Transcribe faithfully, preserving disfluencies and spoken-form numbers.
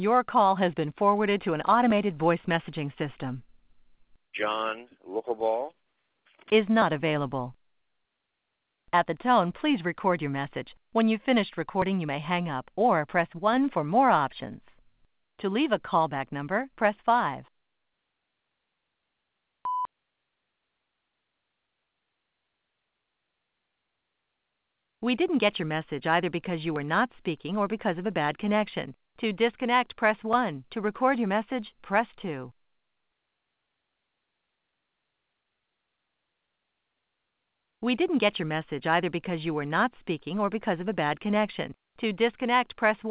Your call has been forwarded to an automated voice messaging system. John Lookalball. Is not available. At the tone, please record your message. When you've finished recording, you may hang up or press one for more options. To leave a callback number, press five. We didn't get your message either because you were not speaking or because of a bad connection. To disconnect, press one. To record your message, press two. We didn't get your message either because you were not speaking or because of a bad connection. To disconnect, press one.